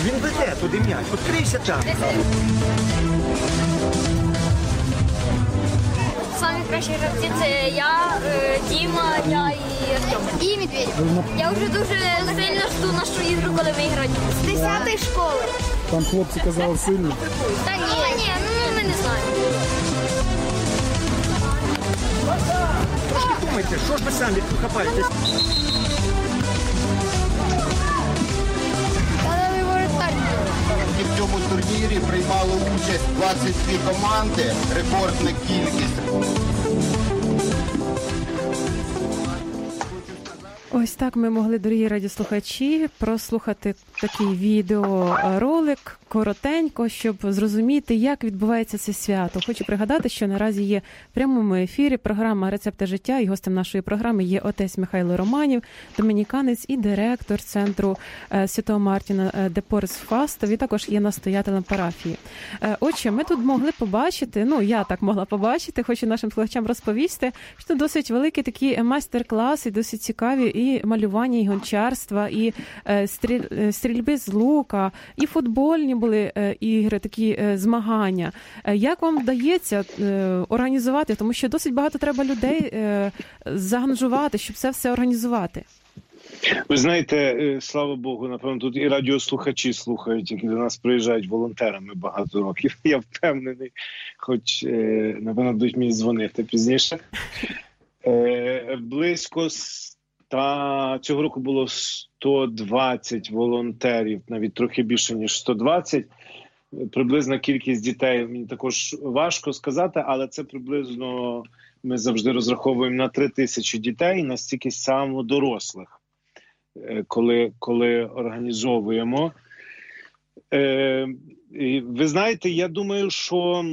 Він веде туди м'яч. Відкрийся там. Самі кращі гравці це я, Діма, я і Артем. І Медведєв. Я вже дуже сильно жду нашу ігру, коли виграють. З десятої школи. Там хлопці казали сильно. Та ні, ні, ну ми не знаємо. Трошки думайте, що ж ви самі хапаєтесь? В цьому турнірі приймало участь двадцять дві команди, рекордна кількість. Ось так ми могли, дорогі радіослухачі, прослухати такий відеоролик коротенько, щоб зрозуміти, як відбувається це свято. Хочу пригадати, що наразі є в прямому ефірі програма «Рецепти життя», і гостем нашої програми є отець Михайло Романів, домініканець і директор центру Святого Мартіна де Порис в Фастові, також є настоятелем парафії. Отже, ми тут могли побачити, ну я так могла побачити, хочу нашим слухачам розповісти, що досить великі такі майстер-класи, досить цікаві і малювання, і гончарства, і стріль, стрільби з лука, і футбольні були ігри, такі змагання. Як вам вдається організувати? Тому що досить багато треба людей заангажувати, щоб це все організувати. Ви знаєте, слава Богу, напевно, тут і радіослухачі слухають, які до нас приїжджають волонтерами багато років. Я впевнений, хоч, напевно, будуть мені дзвонити пізніше. Близько Та цього року було сто двадцять волонтерів, навіть трохи більше, ніж сто двадцять. Приблизна кількість дітей мені також важко сказати, але це приблизно ми завжди розраховуємо на три тисячі дітей, настільки само дорослих, коли, коли організовуємо. Ви знаєте, я думаю, що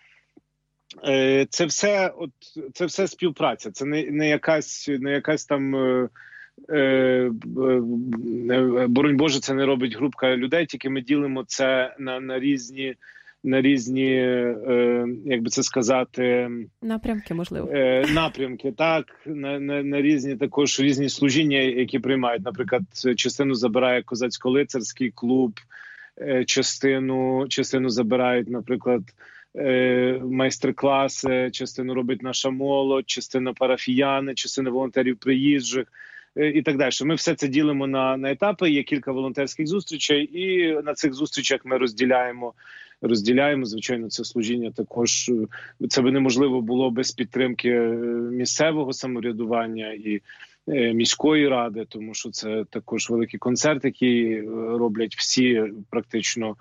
Це все, от, це все співпраця, це не, не, якась, не якась там, е, е, боронь Боже, це не робить групка людей, тільки ми ділимо це на, на різні, на різні е, як би це сказати... Напрямки, можливо. Е, напрямки, так, на, на, на різні також різні служіння, які приймають. Наприклад, частину забирає козацько-лицарський клуб, е, частину, частину забирають, наприклад, майстер-класи, частину робить наша молодь, частина парафіяни, частина волонтерів приїжджих і так далі. Ми все це ділимо на, на етапи, є кілька волонтерських зустрічей, і на цих зустрічах ми розділяємо, розділяємо, звичайно, це служіння також, це би неможливо було без підтримки місцевого самоврядування і міської ради, тому що це також великий концерт, який роблять всі практично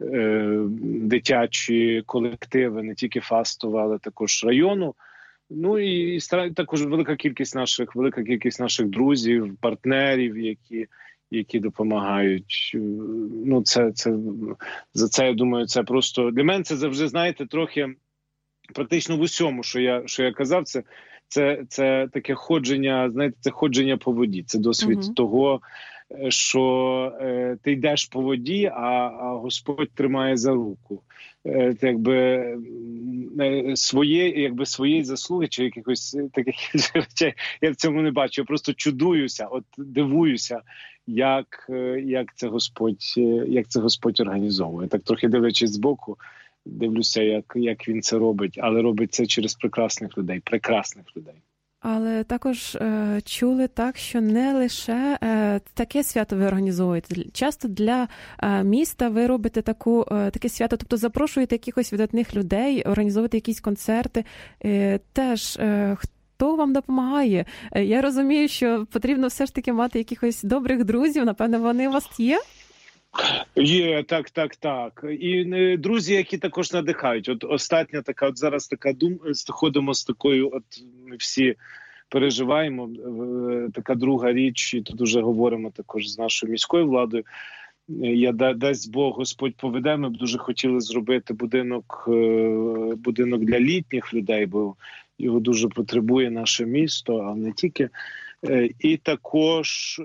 дитячі колективи, не тільки Фастова, але також району. Ну і, і також велика кількість наших, велика кількість наших друзів, партнерів, які, які допомагають. Ну це, це за це, я думаю, це просто для мене це завжди, знаєте, трохи практично в усьому, що я, що я казав, це Це, це таке ходження, знаєте, це ходження по воді. Це досвід uh-huh. того, що е, ти йдеш по воді, а, а Господь тримає за руку. Е, якби е, своє, якби своєї заслуги чи якихось таких речей я в цьому не бачу. Я просто чудуюся, от дивуюся, як, як це Господь, як це Господь організовує. Так трохи дивлячись збоку, дивлюся, як, як він це робить, але робить це через прекрасних людей, прекрасних людей. Але також е, чули так, що не лише е, таке свято ви організовуєте. Часто для е, міста ви робите таку, е, таке свято, тобто запрошуєте якихось видатних людей, організовуєте якісь концерти. Е, теж е, хто вам допомагає? Е, я розумію, що потрібно все ж таки мати якихось добрих друзів, напевно, вони у вас є? Є, так, так, так. І друзі, які також надихають. От остання така, от зараз така дум, ходимо з такою, от ми всі переживаємо, така друга річ, і тут вже говоримо також з нашою міською владою. Я, дасть Бог, Господь поведе, ми б дуже хотіли зробити будинок, будинок для літніх людей, бо його дуже потребує наше місто, а не тільки. І також...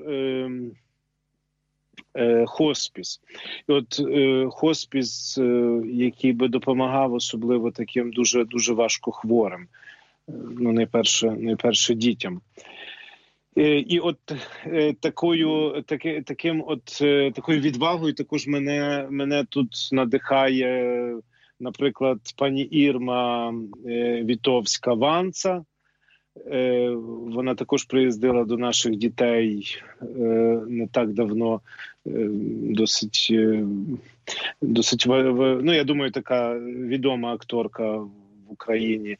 хоспіс. І от е, хоспіс, е, який би допомагав особливо таким дуже дуже важко хворим, ну найперше, найперше дітям. І от такою, таки, таким от, такою відвагою також мене, мене тут надихає, наприклад, пані Ірма Вітовська-Ванца. Вона також приїздила до наших дітей не так давно, досить, досить, ну, я думаю, така відома акторка в Україні.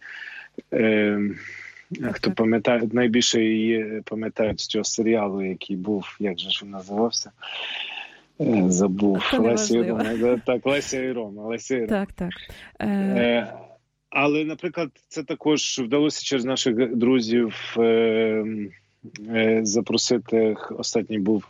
Хто пам'ятає, найбільше її пам'ятають з цього серіалу, який був, як же ж він називався? Забув. Леся і Рома. Так, Леся і Рома. Леся і Рома. Так, так. Е... Але, наприклад, це також вдалося через наших друзів е, е, запросити. Останній був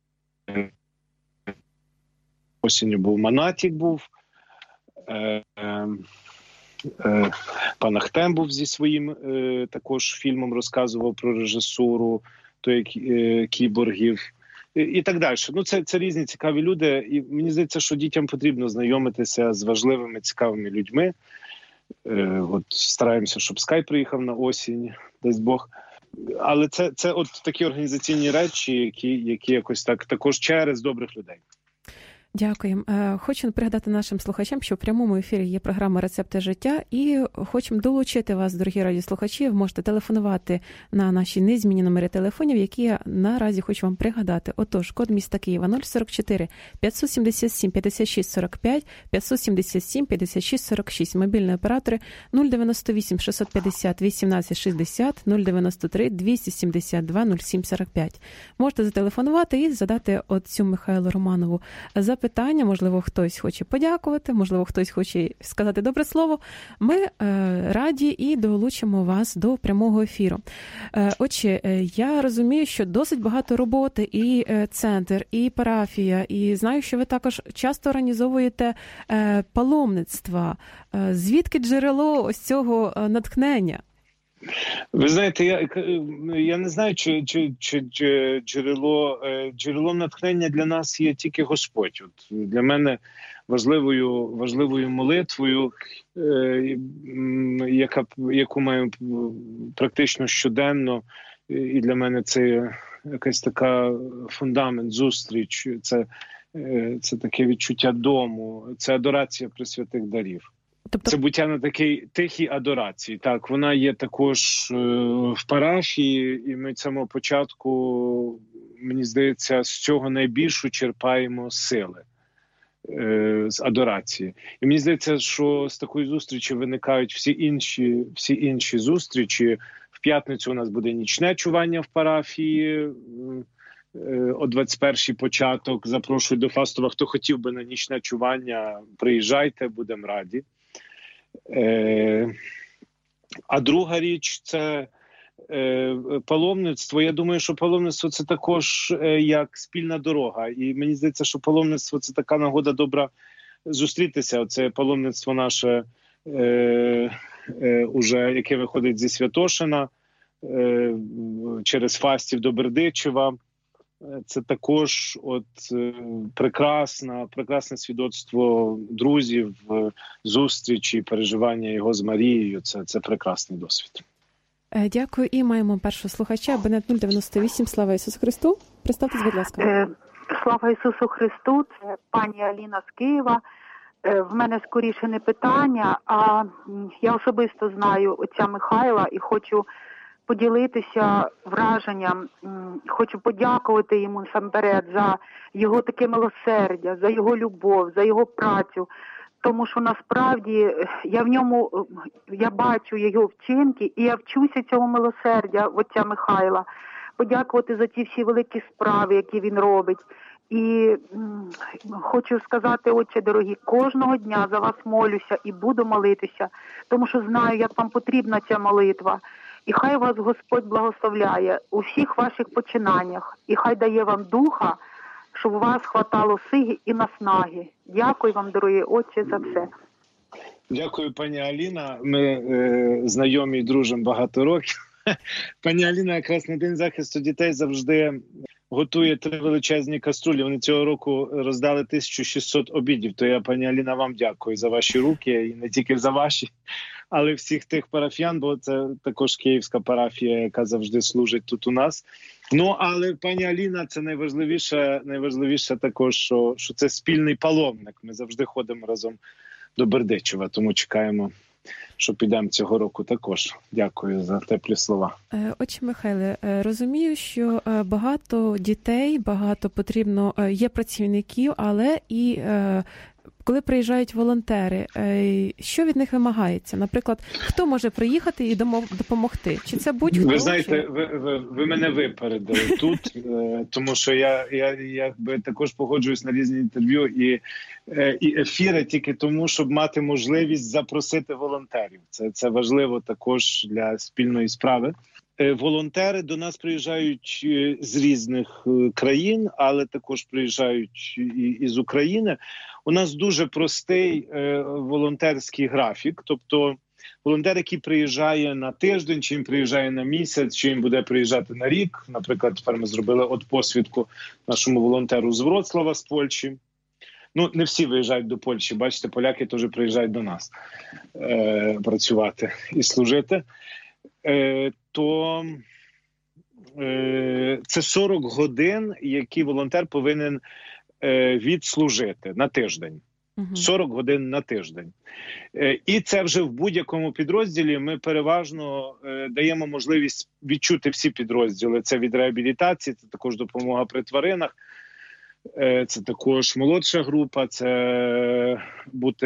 осінню був Манатік був. Е, е, е, пан Ахтем був зі своїм е, також фільмом, розказував про режисуру той, е, кіборгів. І, і так далі. Ну, це, це різні цікаві люди. І мені здається, що дітям потрібно знайомитися з важливими, цікавими людьми. Е, от стараємося, щоб Скай приїхав на осінь, дасть Бог. Але це, це от такі організаційні речі, які, які якось так також через добрих людей. Дякуємо. Хочу пригадати нашим слухачам, що в прямому ефірі є програма «Рецепти життя» і хочемо долучити вас, дорогі радіослухачі. Ви можете телефонувати на наші незмінні номери телефонів, які я наразі хочу вам пригадати. Отож, код міста Києва нуль сорок чотири п'ятсот сімдесят сім п'ятдесят шість сорок п'ять, п'ятсот сімдесят сім п'ятдесят шість сорок шість. Мобільні оператори нуль дев'яносто вісім шістсот п'ятдесят вісімнадцять шістдесят, нуль дев'яносто три двісті сімдесят два нуль сім сорок п'ять. Можете зателефонувати і задати отцю Михайлу Романову запитання. Питання, можливо, хтось хоче подякувати, можливо, хтось хоче сказати добре слово. Ми е, раді і долучимо вас до прямого ефіру. Е, отже, е, я розумію, що досить багато роботи, і е, центр, і парафія, і знаю, що ви також часто організовуєте е, паломництва. Е, звідки джерело ось цього е, натхнення? Ви знаєте, я, я не знаю, чи, чи, чи, чи джерело, джерелом натхнення для нас є тільки Господь. От для мене важливою, важливою молитвою, яка, яку маю практично щоденно, і для мене це якась така фундамент, зустріч, це, це таке відчуття дому, це адорація пресвятих дарів. Тобто... Це буття на такій тихій адорації. Так, вона є також е, в парафії, і ми з самого початку, мені здається, з цього найбільшу черпаємо сили, е, з адорації. І мені здається, що з такої зустрічі виникають всі інші, всі інші зустрічі. В п'ятницю у нас буде нічне чування в парафії, е, о двадцять першій початок. Запрошую до Фастова. Хто хотів би на нічне чування, приїжджайте, будемо раді. Е, а друга річ – це е, паломництво. Я думаю, що паломництво – це також е, як спільна дорога. І мені здається, що паломництво – це така нагода добра зустрітися. Це паломництво наше, е, е, уже, яке виходить зі Святошина е, через Фастів до Бердичева. Це також от прекрасна, прекрасне свідоцтво друзів, зустрічі, переживання його з Марією. Це, це прекрасний досвід. Дякую. І маємо першого слухача. Абонент нуль дев'яносто вісім. Слава Ісусу Христу. Представтесь, будь ласка. Слава Ісусу Христу. Це пані Аліна з Києва. В мене скоріше не питання, а я особисто знаю отця Михайла і хочу поділитися враженням. Хочу подякувати йому насамперед за його таке милосердя, за його любов, за його працю. Тому що насправді я в ньому, я бачу його вчинки і я вчуся цього милосердя отця Михайла. Подякувати за ті всі великі справи, які він робить. І м, хочу сказати, отче дорогі, кожного дня за вас молюся і буду молитися, тому що знаю, як вам потрібна ця молитва. І хай вас Господь благословляє у всіх ваших починаннях. І хай дає вам духа, щоб у вас хватало сили і наснаги. Дякую вам, дорогі отче, за все. Дякую, пані Аліна. Ми е, знайомі і дружимо багато років. Пані Аліна якраз на День захисту дітей завжди готує три величезні каструлі. Вони цього року роздали тисячу шістсот обідів. То я, пані Аліна, вам дякую за ваші руки. І не тільки за ваші, але всіх тих парафіян, бо це також київська парафія, яка завжди служить тут у нас. Ну, але, пані Аліна, це найважливіше, найважливіше також, що, що це спільний паломник. Ми завжди ходимо разом до Бердичева, тому чекаємо, що підемо цього року також. Дякую за теплі слова. Отче Михайле, розумію, що багато дітей, багато потрібно, є працівників, але і коли приїжджають волонтери, що від них вимагається? Наприклад, хто може приїхати і допомогти? Чи це будь-хто? Ви знаєте, ви, ви, ви мене випередили тут, тому що я, я якби також погоджуюсь на різні інтерв'ю і, і ефіри тільки тому, щоб мати можливість запросити волонтерів. Це, це важливо також для спільної справи. Волонтери до нас приїжджають з різних країн, але також приїжджають і, і з України. У нас дуже простий е, волонтерський графік, тобто волонтер, який приїжджає на тиждень, чи він приїжджає на місяць, чи він буде приїжджати на рік. Наприклад, тепер ми зробили от посвідку нашому волонтеру з Вроцлава, з Польщі. Ну, не всі виїжджають до Польщі, бачите, поляки теж приїжджають до нас е, працювати і служити. Е, то е, це сорок годин, які волонтер повинен е, відслужити на тиждень. сорок годин на тиждень. Е, і це вже в будь-якому підрозділі ми переважно е, даємо можливість відчути всі підрозділи. Це від реабілітації, це також допомога при тваринах, е, це також молодша група, це бути,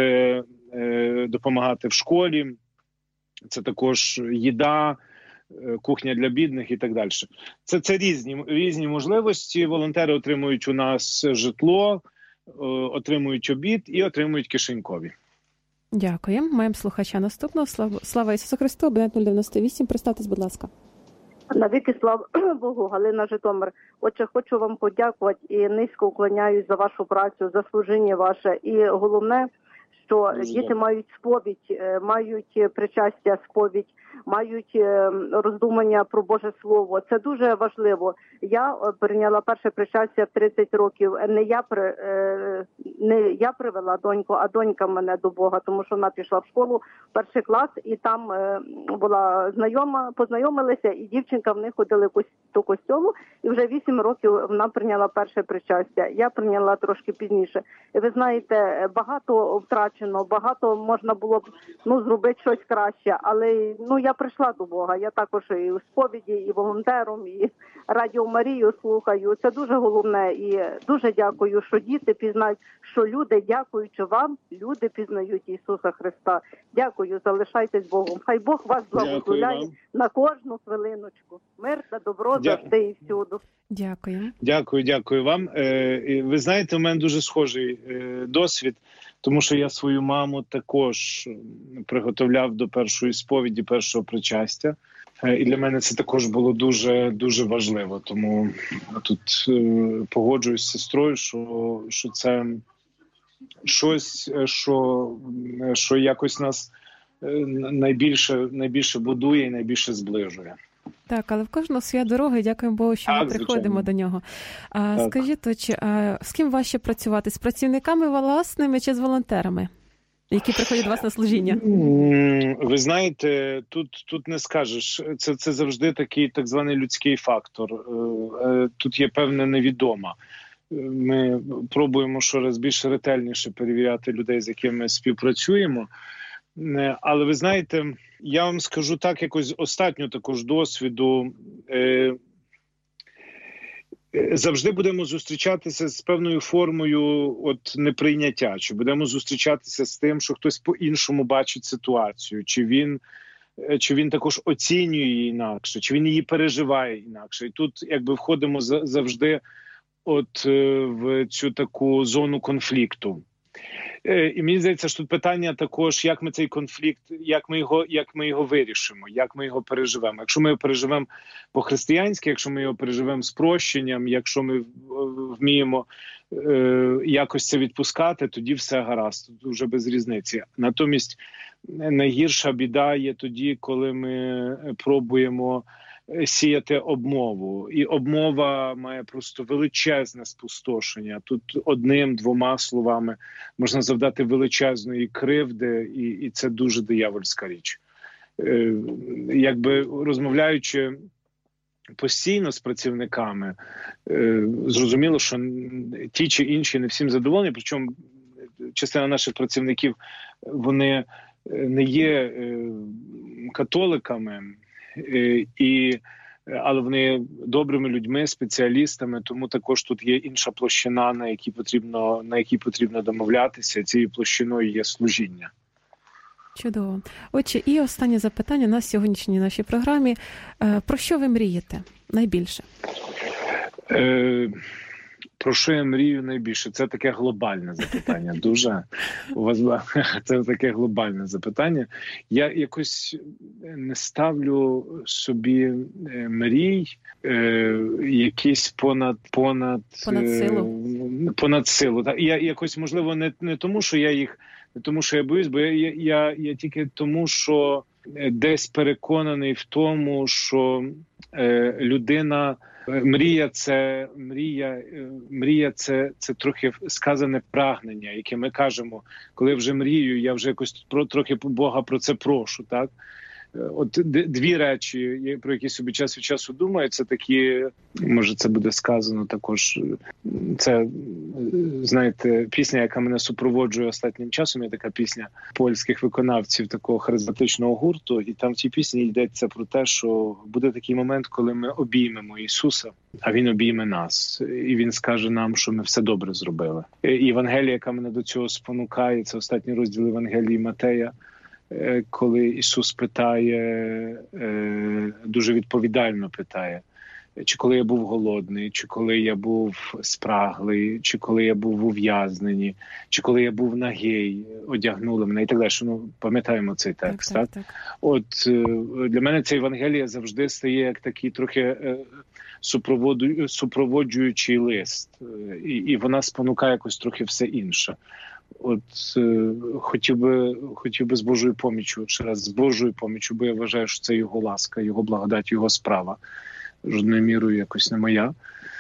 е, допомагати в школі, це також їда, кухня для бідних і так далі. Це, це різні, різні можливості. Волонтери отримують у нас житло, отримують обід і отримують кишенькові. Дякуємо. Маємо слухача наступного. Слава, слава Ісусу Христу, абонент нуль дев'яносто вісім. Представтесь, будь ласка. Навіки слава Богу, Галина Житомир. Отже, хочу вам подякувати і низько уклоняюсь за вашу працю, за служіння ваше. І головне, що діти мають сповідь, мають причастя, сповідь, мають роздумання про Боже Слово. Це дуже важливо. Я прийняла перше причастя в тридцять років. Не я, при, не я привела доньку, а донька мене до Бога, тому що вона пішла в школу, в перший клас, і там була знайома, познайомилися, і дівчинка в них ходили до костьолу, і вже вісім років вона прийняла перше причастя. Я прийняла трошки пізніше. І ви знаєте, багато втрачено, багато можна було б ну, зробити щось краще, але ну, я прийшла до Бога. Я також і у сповіді, і волонтером, і Радіо Марію слухаю. Це дуже головне. І дуже дякую, що діти пізнають, що люди, дякуючи вам, люди пізнають Ісуса Христа. Дякую, залишайтесь Богом. Хай Бог вас благословляє на кожну хвилиночку. Мир та добро завжди і всюди. Дякую. Дякую, дякую вам. Ви знаєте, у мене дуже схожий досвід, тому що я свою маму також приготовляв до першої сповіді, першого причастя. І для мене це також було дуже, дуже важливо. Тому тут погоджуюсь з сестрою, що, що це щось, що, що якось нас найбільше, найбільше будує і найбільше зближує. Так, але в кожного своя дорога, і дякуємо Богу, що так, ми приходимо звичайно. До нього. А, скажіть, чи, а, з ким важче працювати? З працівниками власними чи з волонтерами, які приходять до вас на служіння? Ви знаєте, тут, тут не скажеш. Це, це завжди такий так званий людський фактор. Тут є певне невідоме. Ми пробуємо щораз більш ретельніше перевіряти людей, з якими ми співпрацюємо. Але ви знаєте, я вам скажу так, якось з останнього також досвіду, е, завжди будемо зустрічатися з певною формою от неприйняття, чи будемо зустрічатися з тим, що хтось по-іншому бачить ситуацію, чи він, чи він також оцінює її інакше, чи він її переживає інакше. І тут якби входимо завжди от в цю таку зону конфлікту. І мені здається, що тут питання також, як ми цей конфлікт, як ми його, як ми його вирішимо, як ми його переживемо. Якщо ми його переживемо по-християнськи, якщо ми його переживемо з прощенням, якщо ми вміємо е, якось це відпускати, тоді все гаразд, тут вже без різниці. Натомість найгірша біда є тоді, коли ми пробуємо сіяти обмову. І обмова має просто величезне спустошення. Тут одним-двома словами можна завдати величезної кривди, і, і це дуже диявольська річ. Е, якби розмовляючи постійно з працівниками, зрозуміло, що ті чи інші не всім задоволені, причому частина наших працівників, вони не є католиками, і, але вони добрими людьми, спеціалістами, тому також тут є інша площина, на якій потрібно, на якій потрібно домовлятися, цією площиною є служіння. Чудово. Отже, і останнє запитання на сьогоднішній нашій програмі. Про що ви мрієте найбільше? Е, про що я мрію найбільше? Це таке глобальне запитання. Дуже. У вас це таке глобальне запитання. Я якось не ставлю собі мрій, е, якісь понад понад понад силу. Е, понад силу. Я якось, можливо, не, не тому, що я їх не тому, що я боюсь, бо я, я, я тільки тому, що десь переконаний в тому, що е, людина мрія це мрія, мрія це, це трохи сказане прагнення, яке ми кажемо, коли вже мрію, я вже якось про трохи Бога про це прошу, так? От дві речі, про які собі час від часу думаю, це такі, може це буде сказано також, це, знаєте, пісня, яка мене супроводжує останнім часом, є така пісня польських виконавців такого харизматичного гурту, і там в цій пісні йдеться про те, що буде такий момент, коли ми обіймемо Ісуса, а Він обійме нас, і Він скаже нам, що ми все добре зробили. І Євангелія, яка мене до цього спонукає, це останній розділ Євангелії Матея, коли Ісус питає, дуже відповідально питає, чи коли я був голодний, чи коли я був спраглий, чи коли я був в ув'язненні, чи коли я був нагий, одягнули мене і так далі. Ну, пам'ятаємо цей текст, так? так? так. От для мене ця Євангелія завжди стає як такий трохи супроводжуючий лист, і, і вона спонукає якось трохи все інше. От е, хотів би, хотів би з Божою поміччю, ще раз з Божою поміччю, бо я вважаю, що це Його ласка, Його благодать, Його справа. Жодною мірою якось не моя.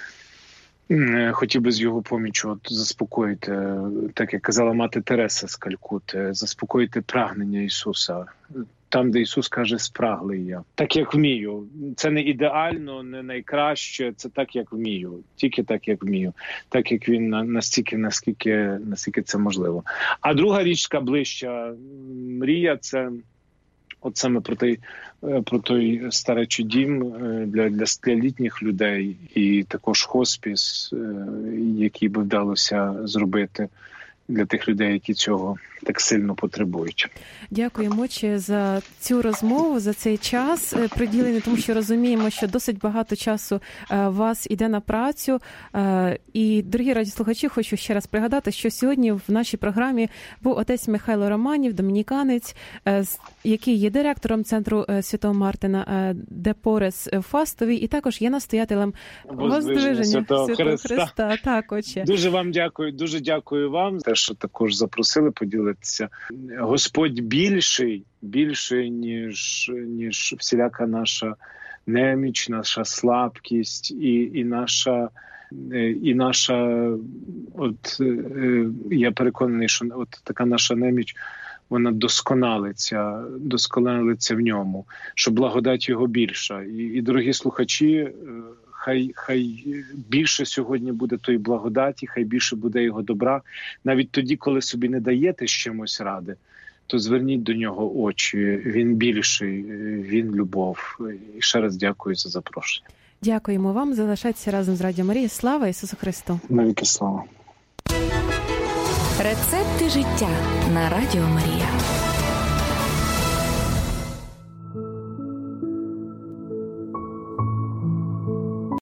Е, хотів би з Його поміччю от, заспокоїти, так як казала мати Тереса з Калькути, заспокоїти прагнення Ісуса. Там, де Ісус каже, спраглий я. Так, як вмію. Це не ідеально, не найкраще, це так, як вмію. Тільки так, як вмію. Так, як Він настільки, наскільки, наскільки це можливо. А друга річка ближча мрія – це от саме про той, про той старечий дім для, для, для літніх людей і також хоспіс, який би вдалося зробити для тих людей, які цього так сильно потребують. Дякуємо, Отче, за цю розмову, за цей час приділений, тому що розуміємо, що досить багато часу вас іде на працю. І, дорогі радіослухачі, хочу ще раз пригадати, що сьогодні в нашій програмі був отець Михайло Романів, домініканець, який є директором центру Святого Мартина де Порес в Фастові, і також є настоятелем Воздвиження Святого Христа. Христа. Так, Отче. Дуже вам дякую, дуже дякую вам, те, що також запросили поділитися. Господь більший, більший, ніж, ніж всіляка наша неміч, наша слабкість і, і наша, і наша, от я переконаний, що от така наша неміч, вона досконалиться, досконалиться в ньому, що благодать його більша. І, і дорогі слухачі, Хай, хай більше сьогодні буде тої благодаті, хай більше буде його добра. Навіть тоді, коли собі не даєте з чимось ради, то зверніть до нього очі. Він більший, він любов. І ще раз дякую за запрошення. Дякуємо вам. Залишайтеся разом з Радіо Марія. Слава Ісусу Христу! Навіки слава! Рецепти життя на Радіо Марія.